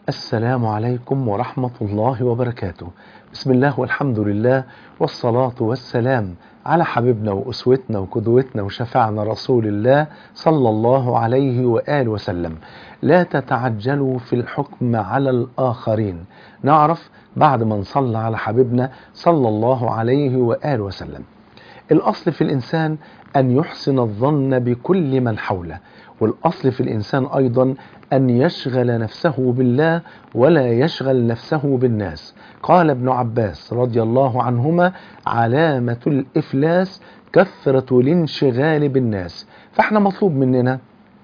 السلام عليكم ورحمة الله وبركاته. بسم الله والحمد لله والصلاة والسلام على حبيبنا وأسوتنا وقدوتنا وشفعنا رسول الله صلى الله عليه وآله وسلم. لا تتعجلوا في الحكم على الآخرين. نعرف بعد ما نصلى على حبيبنا صلى الله عليه وآله وسلم. الأصل في الإنسان أن يحسن الظن بكل من حوله، والأصل في الإنسان أيضا أن يشغل نفسه بالله ولا يشغل نفسه بالناس. قال ابن عباس رضي الله عنهما: علامة الإفلاس كثرة الانشغال بالناس. فاحنا مطلوب مننا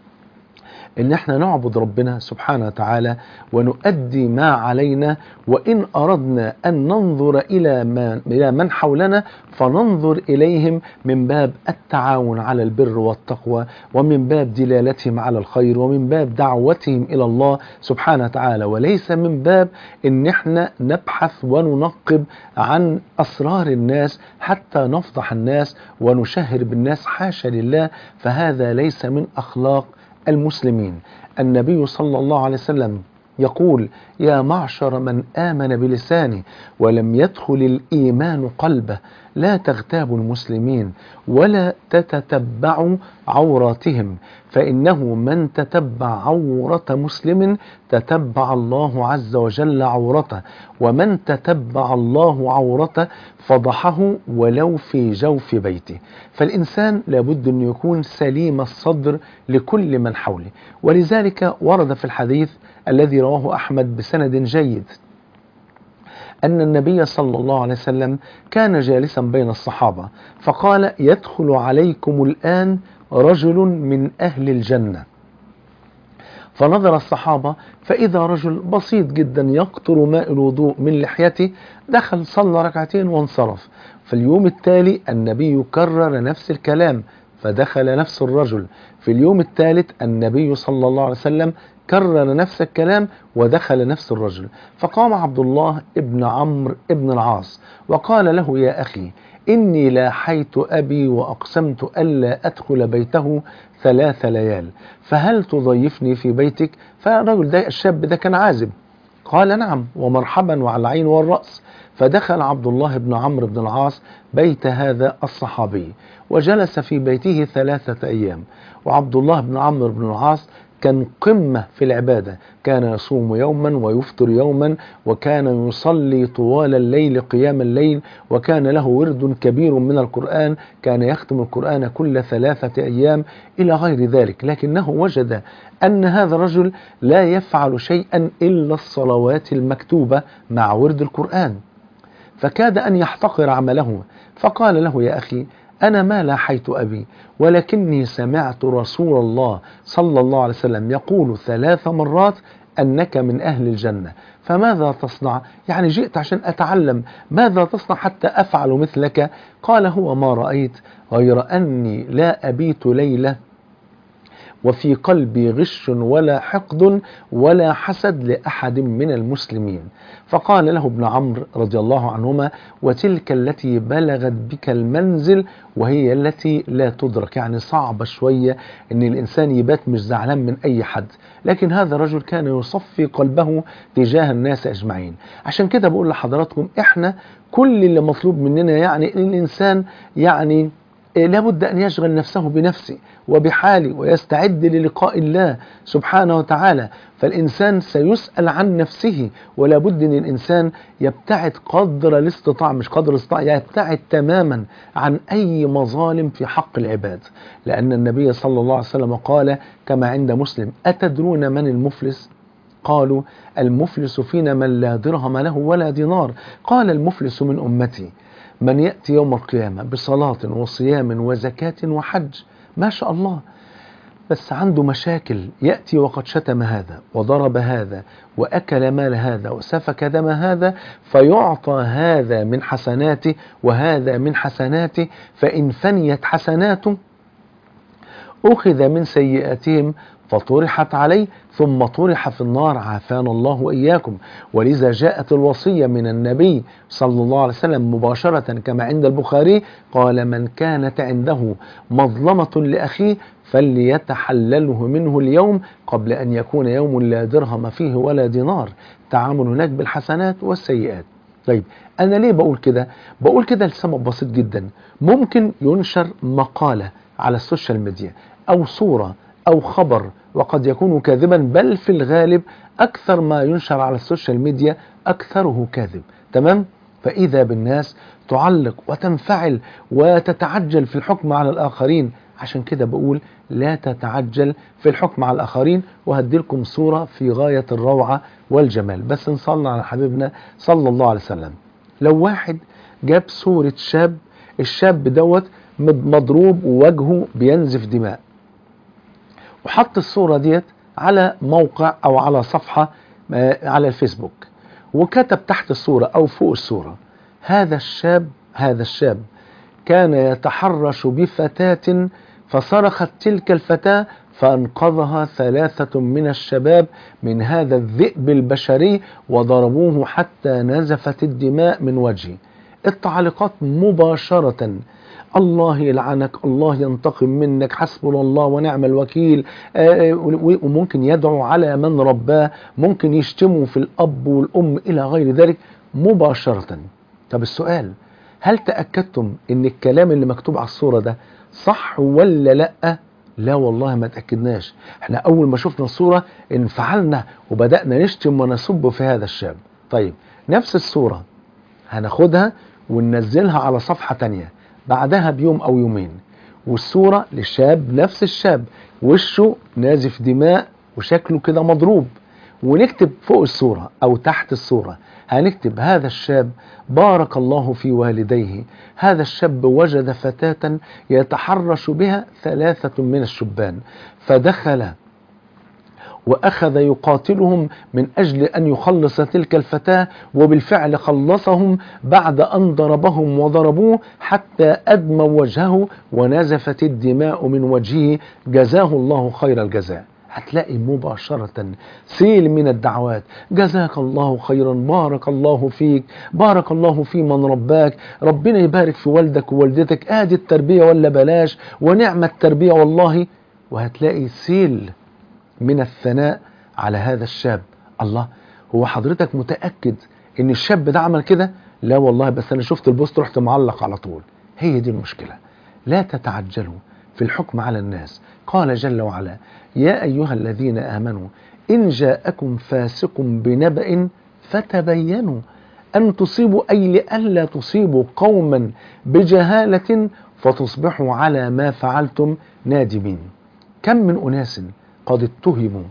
ان احنا نعبد ربنا سبحانه وتعالى ونؤدي ما علينا، وان اردنا ان ننظر الى من حولنا فننظر اليهم من باب التعاون على البر والتقوى، ومن باب دلالتهم على الخير، ومن باب دعوتهم الى الله سبحانه وتعالى، وليس من باب ان احنا نبحث وننقب عن اسرار الناس حتى نفضح الناس ونشهر بالناس. حاشا لله، فهذا ليس من اخلاق المسلمين. النبي صلى الله عليه وسلم يقول: يا معشر من آمن بلسانه ولم يدخل الإيمان قلبه، لا تغتابوا المسلمين ولا تتتبعوا عوراتهم، فإنه من تتبع عورة مسلم تتبع الله عز وجل عورته، ومن تتبع الله عورته فضحه ولو في جوف بيته. فالإنسان لابد أن يكون سليم الصدر لكل من حوله. ولذلك ورد في الحديث الذي رواه أحمد بسند جيد أن النبي صلى الله عليه وسلم كان جالسا بين الصحابة فقال: يدخل عليكم الآن رجل من أهل الجنة. فنظر الصحابة فإذا رجل بسيط جدا يقطر ماء الوضوء من لحيته، دخل صلى ركعتين وانصرف. في اليوم التالي النبي كرر نفس الكلام فدخل نفس الرجل. في اليوم الثالث النبي صلى الله عليه وسلم كرر نفس الكلام ودخل نفس الرجل. فقام عبد الله ابن عمرو ابن العاص وقال له: يا أخي، إني لاحيت أبي وأقسمت ألا أدخل بيته 3 ليال، فهل تضيفني في بيتك؟ فالرجل ده الشاب ده كان عازب. قال: نعم ومرحبا وعلى العين والرأس. فدخل عبد الله بن عمرو بن العاص بيت هذا الصحابي وجلس في بيته 3 أيام. وعبد الله بن عمرو بن العاص كان قمة في العبادة، كان يصوم يوما ويفطر يوما، وكان يصلي طوال الليل قيام الليل، وكان له ورد كبير من القرآن، كان يختم القرآن كل 3 أيام إلى غير ذلك. لكنه وجد أن هذا الرجل لا يفعل شيئا إلا الصلوات المكتوبة مع ورد القرآن، فكاد أن يحتقر عمله. فقال له: يا أخي، أنا ما لاحيت أبي، ولكني سمعت رسول الله صلى الله عليه وسلم يقول 3 مرات أنك من أهل الجنة، فماذا تصنع؟ يعني جئت عشان أتعلم ماذا تصنع حتى أفعل مثلك. قال: هو ما رأيت غير أني لا أبيت ليلة وفي قلبي غش ولا حقد ولا حسد لأحد من المسلمين. فقال له ابن عمرو رضي الله عنهما: وتلك التي بلغت بك المنزل وهي التي لا تدرك. يعني صعبة شوية ان الانسان يبات مش زعلان من اي حد، لكن هذا الرجل كان يصفي قلبه تجاه الناس اجمعين. عشان كده بقول لحضراتكم احنا كل اللي مطلوب مننا يعني ان الانسان يعني لابد أن يشغل نفسه بنفسه وبحاله ويستعد للقاء الله سبحانه وتعالى. فالإنسان سيسأل عن نفسه، ولا بد أن الإنسان يبتعد قدر الاستطاعة، مش قدر الاستطاعة، يبتعد تماما عن أي مظالم في حق العباد. لأن النبي صلى الله عليه وسلم قال كما عند مسلم: أتدرون من المفلس؟ قالوا: المفلس فينا من لا درهم له ولا دينار. قال: المفلس من أمتي من يأتي يوم القيامة بصلاة وصيام وزكاة وحج، ما شاء الله، بس عنده مشاكل، يأتي وقد شتم هذا وضرب هذا وأكل مال هذا وسفك دم هذا، فيعطى هذا من حسناته وهذا من حسناته، فإن فنيت حسناته أخذ من سيئاتهم فطرحت عليه ثم طرح في النار، عافانا الله وإياكم. ولذا جاءت الوصية من النبي صلى الله عليه وسلم مباشرة كما عند البخاري، قال: من كانت عنده مظلمة لأخيه فليتحلله منه اليوم قبل أن يكون يوم لا درهم فيه ولا دينار. تعامل هناك بالحسنات والسيئات. طيب أنا ليه بقول كده؟ بقول كده لسبب بسيط جدا. ممكن ينشر مقالة على السوشيال ميديا أو صورة أو خبر وقد يكون كاذبا، بل في الغالب أكثر ما ينشر على السوشيال ميديا أكثره كاذب. تمام؟ فإذا بالناس تعلق وتنفعل وتتعجل في الحكم على الآخرين. عشان كده بقول لا تتعجل في الحكم على الآخرين. وهديلكم صورة في غاية الروعة والجمال، بس نصلي على حبيبنا صلى الله عليه وسلم. لو واحد جاب صورة شاب، الشاب دوت مضروب ووجهه بينزف دماء، وحط الصورة ديت على موقع أو على صفحة على الفيسبوك، وكتب تحت الصورة أو فوق الصورة: هذا الشاب كان يتحرش بفتاة فصرخت تلك الفتاة فأنقذها 3 من الشباب من هذا الذئب البشري وضربوه حتى نزفت الدماء من وجهه. التعليقات مباشرة: الله يلعنك، الله ينتقم منك، حسبنا الله ونعم الوكيل. وممكن يدعو على من رباه، ممكن يشتموا في الأب والأم إلى غير ذلك مباشرة. طب السؤال: هل تأكدتم ان الكلام اللي مكتوب على الصورة ده صح ولا لا؟ لا والله ما تأكدناش. احنا اول ما شفنا الصورة انفعلنا وبدأنا نشتم ونسب في هذا الشاب. طيب نفس الصورة هناخدها وننزلها على صفحة تانية بعدها بيوم او يومين، والصورة للشاب، نفس الشاب وشه نازف دماء وشكله كده مضروب، ونكتب فوق الصورة أو تحت الصورة هنكتب: هذا الشاب بارك الله في والديه، هذا الشاب وجد فتاة يتحرش بها 3 من الشبان فدخل وأخذ يقاتلهم من أجل أن يخلص تلك الفتاة، وبالفعل خلصهم بعد أن ضربهم وضربوه حتى أدموا وجهه ونزفت الدماء من وجهه، جزاه الله خير الجزاء. هتلاقي مباشرة سيل من الدعوات: جزاك الله خيرا، بارك الله فيك، بارك الله في من رباك، ربنا يبارك في والدك ووالدتك، ادي التربية ولا بلاش، ونعم التربية والله. وهتلاقي سيل من الثناء على هذا الشاب. الله، هو حضرتك متأكد ان الشاب ده عمل كده؟ لا والله، بس انا شفت البوست رحت معلق على طول. هي دي المشكلة. لا تتعجلوا في الحكم على الناس. قال جل وعلا: يا أيها الذين آمنوا إن جاءكم فاسق بنبأ فتبينوا أن تصيبوا، أي لئلا تصيبوا قوما بجهالة فتصبحوا على ما فعلتم نادمين. كم من أناس قد اتهموا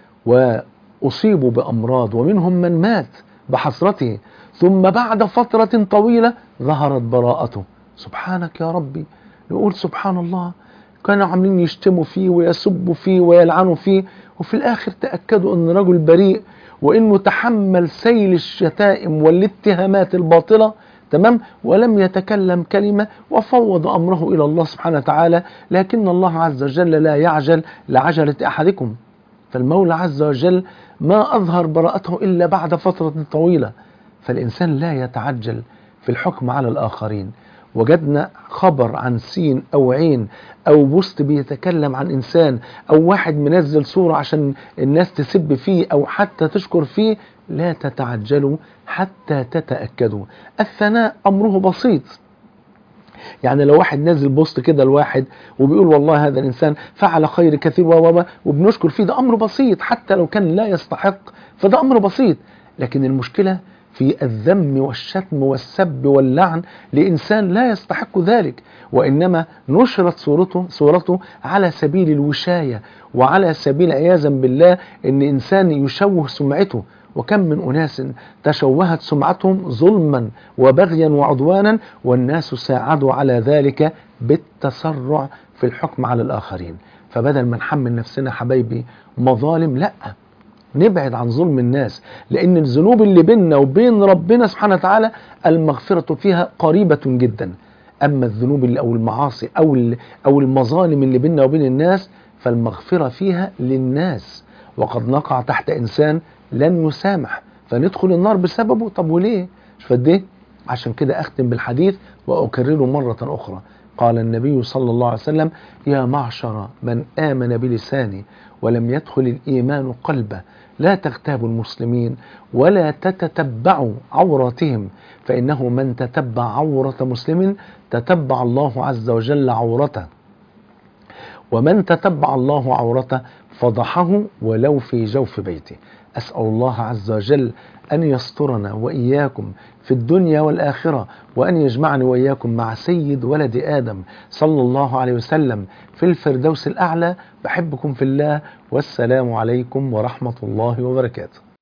وأصيبوا بأمراض، ومنهم من مات بحسرته، ثم بعد فترة طويلة ظهرت براءته. سبحانك يا ربي. نقول سبحان الله، كانوا عاملين يشتموا فيه ويسبوا فيه ويلعنوا فيه، وفي الآخر تأكدوا أن رجل بريء، وأنه تحمل سيل الشتائم والاتهامات الباطلة، تمام، ولم يتكلم كلمة وفوض أمره إلى الله سبحانه وتعالى. لكن الله عز وجل لا يعجل لعجلة أحدكم، فالمولى عز وجل ما أظهر براءته إلا بعد فترة طويلة. فالإنسان لا يتعجل في الحكم على الآخرين. وجدنا خبر عن سين أو عين أو بوست بيتكلم عن إنسان، أو واحد منزل صورة عشان الناس تسب فيه أو حتى تشكر فيه، لا تتعجلوا حتى تتأكدوا. الثناء أمره بسيط. يعني لو واحد نزل بوست كده الواحد وبيقول والله هذا الإنسان فعل خير كثير وبنشكر فيه، ده أمر بسيط. حتى لو كان لا يستحق فده أمر بسيط. لكن المشكلة في الذم والشتم والسب واللعن لإنسان لا يستحق ذلك، وإنما نشرت صورته على سبيل الوشاية وعلى سبيل عياذا بالله إن إنسان يشوه سمعته. وكم من أناس تشوهت سمعتهم ظلما وبغيا وعدوانا، والناس ساعدوا على ذلك بالتسرع في الحكم على الآخرين. فبدل ما نحمل نفسنا حبايبي مظالم، لأ، نبعد عن ظلم الناس، لأن الذنوب اللي بيننا وبين ربنا سبحانه وتعالى المغفرة فيها قريبة جدا. أما الذنوب اللي أو المعاصي أو المظالم اللي بيننا وبين الناس فالمغفرة فيها للناس، وقد نقع تحت إنسان لن يسامح فندخل النار بسببه. طب وليه؟ مش فديه؟ عشان كده أختم بالحديث وأكرره مرة أخرى: قال النبي صلى الله عليه وسلم: يا معشر من آمن بلسانه ولم يدخل الإيمان قلبه، لا تغتابوا المسلمين ولا تتتبعوا عوراتهم، فإنه من تتبع عورة مسلم تتبع الله عز وجل عورته، ومن تتبع الله عورته فضحه ولو في جوف بيته. أسأل الله عز وجل أن يسترنا وإياكم في الدنيا والآخرة، وأن يجمعني وإياكم مع سيد ولد آدم صلى الله عليه وسلم في الفردوس الأعلى. بحبكم في الله، والسلام عليكم ورحمة الله وبركاته.